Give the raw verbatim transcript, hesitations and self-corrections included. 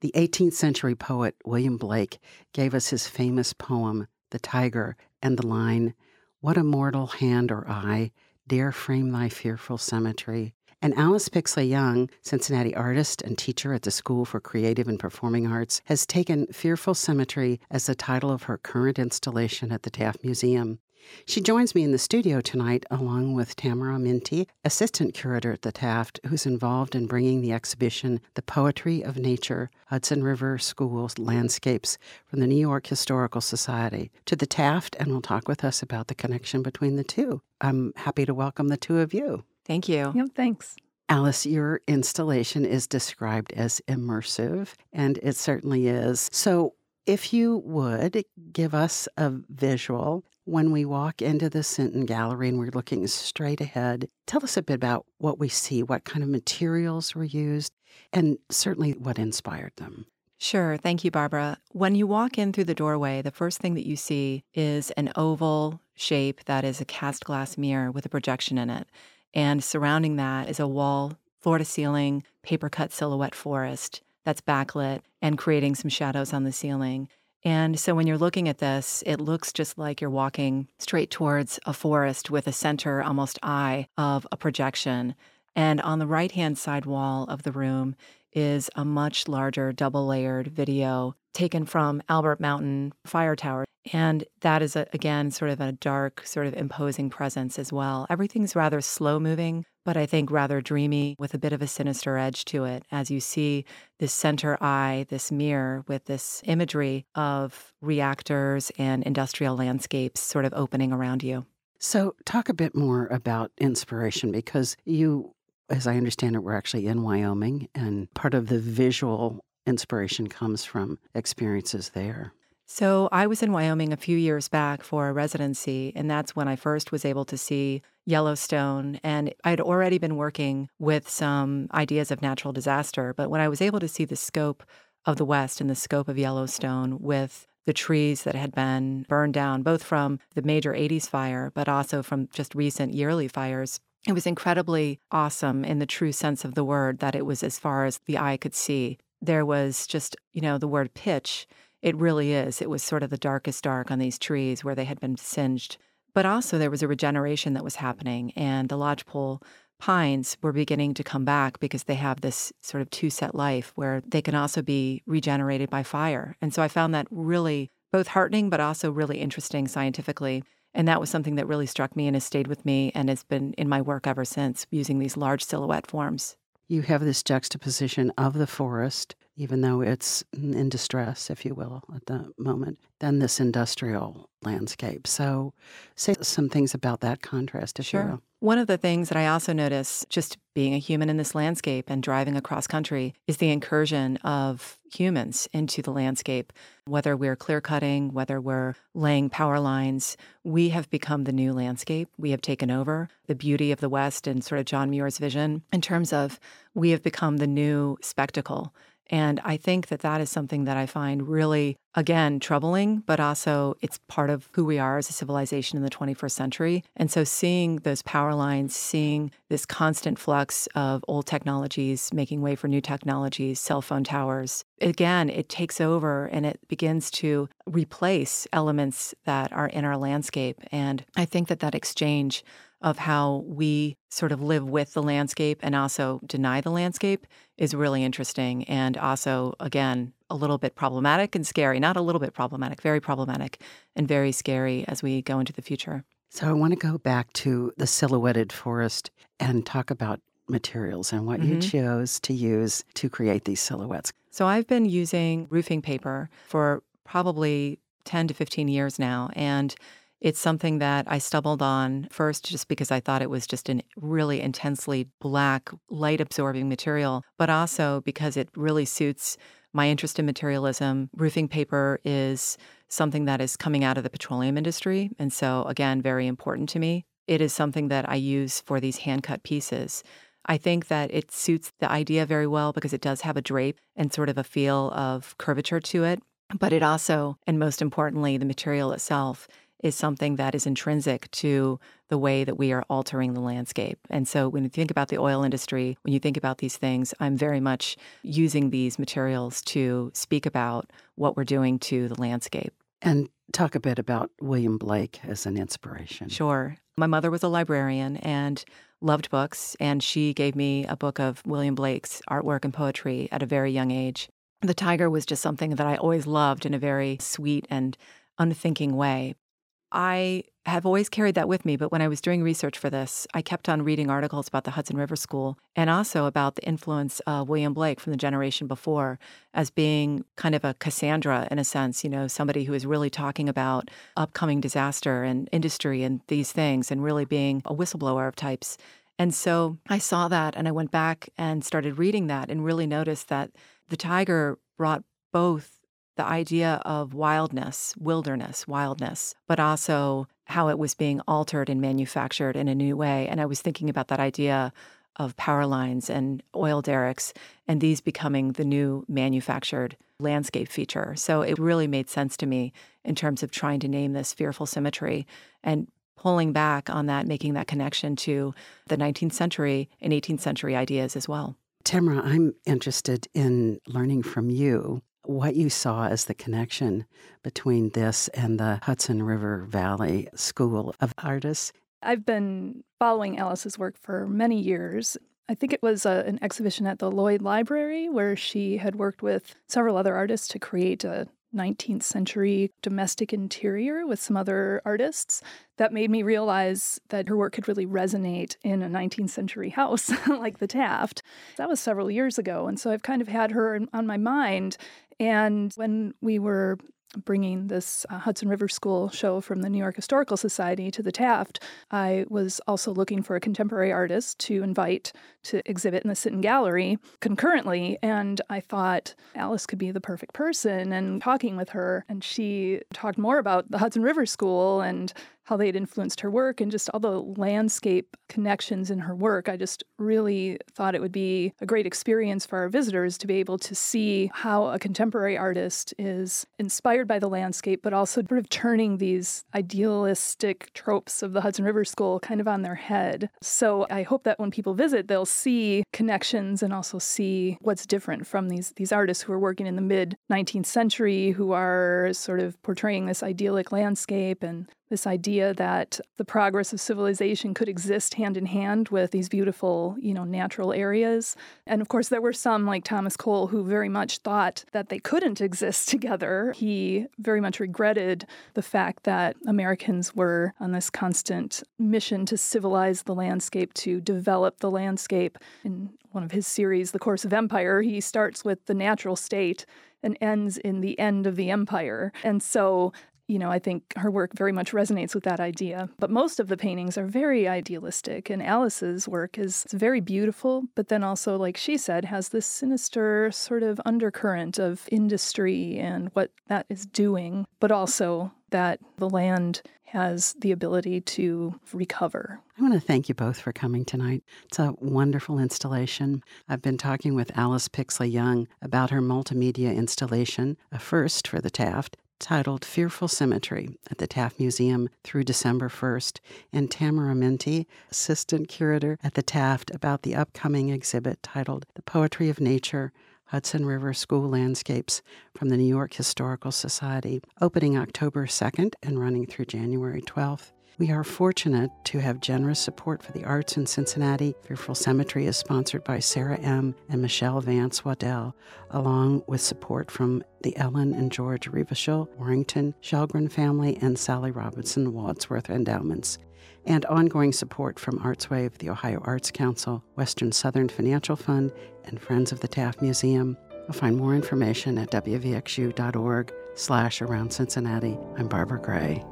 The eighteenth century poet William Blake gave us his famous poem, The Tiger, and the line, "What a mortal hand or eye dare frame thy fearful symmetry?" And Alice Pixley Young, Cincinnati artist and teacher at the School for Creative and Performing Arts, has taken Fearful Symmetry as the title of her current installation at the Taft Museum. She joins me in the studio tonight along with Tamara Minty, assistant curator at the Taft, who's involved in bringing the exhibition The Poetry of Nature, Hudson River Schools Landscapes from the New York Historical Society to the Taft, and will talk with us about the connection between the two. I'm happy to welcome the two of you. Thank you. Yep, thanks. Alice, your installation is described as immersive, and it certainly is. So if you would give us a visual when we walk into the Sinton Gallery and we're looking straight ahead, tell us a bit about what we see, what kind of materials were used, and certainly what inspired them. Sure. Thank you, Barbara. When you walk in through the doorway, the first thing that you see is an oval shape that is a cast glass mirror with a projection in it. And surrounding that is a wall, floor-to-ceiling, paper-cut silhouette forest that's backlit and creating some shadows on the ceiling. And so when you're looking at this, it looks just like you're walking straight towards a forest with a center, almost eye, of a projection. And on the right-hand side wall of the room is a much larger double-layered video taken from Albert Mountain Fire Tower. And that is, a, again, sort of a dark, sort of imposing presence as well. Everything's rather slow-moving, but I think rather dreamy with a bit of a sinister edge to it as you see this center eye, this mirror with this imagery of reactors and industrial landscapes sort of opening around you. So talk a bit more about inspiration, because you, as I understand it, were actually in Wyoming, and part of the visual inspiration comes from experiences there. So I was in Wyoming a few years back for a residency, and that's when I first was able to see Yellowstone. And I'd already been working with some ideas of natural disaster, but when I was able to see the scope of the West and the scope of Yellowstone with the trees that had been burned down, both from the major eighties fire, but also from just recent yearly fires, it was incredibly awesome in the true sense of the word that it was as far as the eye could see. There was just, you know, the word pitch. It really is. It was sort of the darkest dark on these trees where they had been singed. But also there was a regeneration that was happening, and the lodgepole pines were beginning to come back because they have this sort of two-set life where they can also be regenerated by fire. And so I found that really both heartening but also really interesting scientifically. And that was something that really struck me and has stayed with me and has been in my work ever since, using these large silhouette forms. You have this juxtaposition of the forest, even though it's in distress, if you will, at the moment, then this industrial landscape. So say some things about that contrast, if Sure. you will. One of the things that I also notice, just being a human in this landscape and driving across country, is the incursion of humans into the landscape. Whether we're clear cutting, whether we're laying power lines, we have become the new landscape. We have taken over the beauty of the West and sort of John Muir's vision in terms of we have become the new spectacle. And I think that that is something that I find really, again, troubling, but also it's part of who we are as a civilization in the twenty-first century. And so seeing those power lines, seeing this constant flux of old technologies making way for new technologies, cell phone towers, again, it takes over and it begins to replace elements that are in our landscape. And I think that that exchange of how we sort of live with the landscape and also deny the landscape is really interesting, and also, again, a little bit problematic and scary. Not a little bit problematic, very problematic and very scary as we go into the future. So I want to go back to the silhouetted forest and talk about materials and what mm-hmm. you chose to use to create these silhouettes. So I've been using roofing paper for probably ten to fifteen years now, and it's something that I stumbled on first just because I thought it was just a really intensely black, light-absorbing material, but also because it really suits my interest in materialism. Roofing paper is something that is coming out of the petroleum industry, and so, again, very important to me. It is something that I use for these hand-cut pieces. I think that it suits the idea very well because it does have a drape and sort of a feel of curvature to it, but it also, and most importantly, the material itself, is something that is intrinsic to the way that we are altering the landscape. And so when you think about the oil industry, when you think about these things, I'm very much using these materials to speak about what we're doing to the landscape. And talk a bit about William Blake as an inspiration. Sure. My mother was a librarian and loved books, and she gave me a book of William Blake's artwork and poetry at a very young age. The tiger was just something that I always loved in a very sweet and unthinking way. I have always carried that with me, but when I was doing research for this, I kept on reading articles about the Hudson River School and also about the influence of William Blake from the generation before as being kind of a Cassandra in a sense, you know, somebody who is really talking about upcoming disaster and industry and these things and really being a whistleblower of types. And so I saw that and I went back and started reading that and really noticed that the tiger brought both the idea of wildness, wilderness, wildness, but also how it was being altered and manufactured in a new way. And I was thinking about that idea of power lines and oil derricks and these becoming the new manufactured landscape feature. So it really made sense to me in terms of trying to name this Fearful Symmetry and pulling back on that, making that connection to the nineteenth century and eighteenth century ideas as well. Tamara, I'm interested in learning from you what you saw as the connection between this and the Hudson River Valley School of Artists. I've been following Alice's work for many years. I think it was a, an exhibition at the Lloyd Library where she had worked with several other artists to create a nineteenth century domestic interior with some other artists. That made me realize that her work could really resonate in a nineteenth century house like the Taft. That was several years ago, and so I've kind of had her on my mind. And when we were bringing this uh, Hudson River School show from the New York Historical Society to the Taft, I was also looking for a contemporary artist to invite to exhibit in the Sit-in Gallery concurrently. And I thought Alice could be the perfect person, and talking with her, and she talked more about the Hudson River School and how they'd influenced her work and just all the landscape connections in her work. I just really thought it would be a great experience for our visitors to be able to see how a contemporary artist is inspired by the landscape, but also sort of turning these idealistic tropes of the Hudson River School kind of on their head. So I hope that when people visit, they'll see connections and also see what's different from these, these artists who are working in the mid-nineteenth century, who are sort of portraying this idyllic landscape and this idea that the progress of civilization could exist hand in hand with these beautiful, you know, natural areas. And of course, there were some like Thomas Cole who very much thought that they couldn't exist together. He very much regretted the fact that Americans were on this constant mission to civilize the landscape, to develop the landscape. In one of his series, The Course of Empire, he starts with the natural state and ends in the end of the empire. And so You know, I think her work very much resonates with that idea. But most of the paintings are very idealistic, and Alice's work is very beautiful, but then also, like she said, has this sinister sort of undercurrent of industry and what that is doing, but also that the land has the ability to recover. I want to thank you both for coming tonight. It's a wonderful installation. I've been talking with Alice Pixley Young about her multimedia installation, a first for the Taft, titled Fearful Symmetry at the Taft Museum through December first, and Tamara Minty, assistant curator at the Taft, about the upcoming exhibit titled The Poetry of Nature, Hudson River School Landscapes from the New York Historical Society, opening October second and running through January twelfth. We are fortunate to have generous support for the arts in Cincinnati. Fearful Symmetry is sponsored by Sarah M. and Michelle Vance Waddell, along with support from the Ellen and George Revachol, Warrington, Shelgren family, and Sally Robinson Wadsworth endowments, and ongoing support from ArtsWave, the Ohio Arts Council, Western Southern Financial Fund, and Friends of the Taft Museum. You'll find more information at w v x u dot org slash around Cincinnati. I'm Barbara Gray.